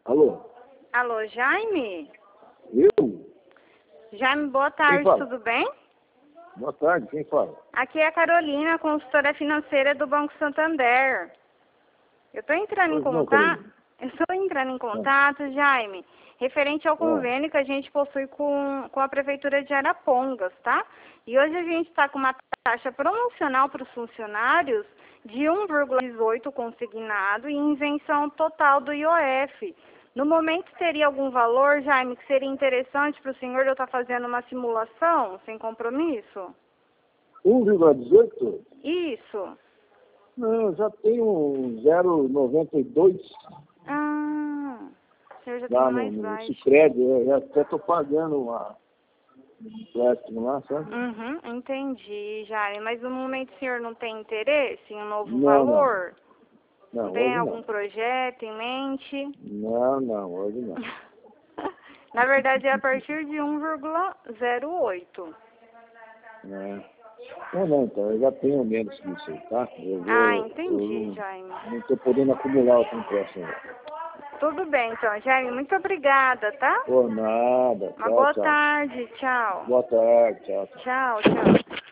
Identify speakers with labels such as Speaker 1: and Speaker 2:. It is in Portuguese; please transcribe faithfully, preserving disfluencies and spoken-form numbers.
Speaker 1: Alô?
Speaker 2: Alô, Jaime?
Speaker 1: Eu?
Speaker 2: Jaime, boa
Speaker 1: Quem
Speaker 2: tarde,
Speaker 1: fala?
Speaker 2: tudo bem?
Speaker 1: Boa tarde, quem fala?
Speaker 2: Aqui é a Carolina, consultora financeira do Banco Santander. Eu estou entrando em
Speaker 1: Pois não,
Speaker 2: contato.
Speaker 1: Carolina.
Speaker 2: Eu estou entrando em contato, Jaime, referente ao
Speaker 1: Ah,
Speaker 2: convênio que a gente possui com, com a Prefeitura de Arapongas, tá? E hoje a gente está com uma taxa promocional para os funcionários de um vírgula dezoito consignado e isenção total do I O F. No momento, teria algum valor, Jaime, que seria interessante para o senhor eu estar fazendo uma simulação sem compromisso?
Speaker 1: um vírgula dezoito?
Speaker 2: Isso.
Speaker 1: Não, já tenho um zero vírgula noventa e dois
Speaker 2: Ah, o senhor já tem
Speaker 1: lá no,
Speaker 2: mais
Speaker 1: no
Speaker 2: baixo.
Speaker 1: Sicredi. Eu já até estou pagando uma, um empréstimo lá, sabe?
Speaker 2: Uhum, entendi, Jaime. Mas no momento o senhor não tem interesse em um novo
Speaker 1: Não,
Speaker 2: valor?
Speaker 1: não.
Speaker 2: Não
Speaker 1: Não,
Speaker 2: tem
Speaker 1: hoje
Speaker 2: algum
Speaker 1: não.
Speaker 2: projeto em mente?
Speaker 1: Não, não, hoje não.
Speaker 2: Na verdade é a partir de um vírgula zero oito.
Speaker 1: É. Não, não, então, eu já tenho menos que isso aí, tá? Eu vou,
Speaker 2: Ah, entendi,
Speaker 1: eu
Speaker 2: Jaime.
Speaker 1: não estou podendo acumular outro empréstimo.
Speaker 2: Tudo bem, então, Jaime. Muito obrigada, tá?
Speaker 1: Por nada.
Speaker 2: Uma
Speaker 1: Tchau,
Speaker 2: boa
Speaker 1: tchau.
Speaker 2: tarde. Tchau.
Speaker 1: Boa tarde, tchau, tchau.
Speaker 2: Tchau, tchau.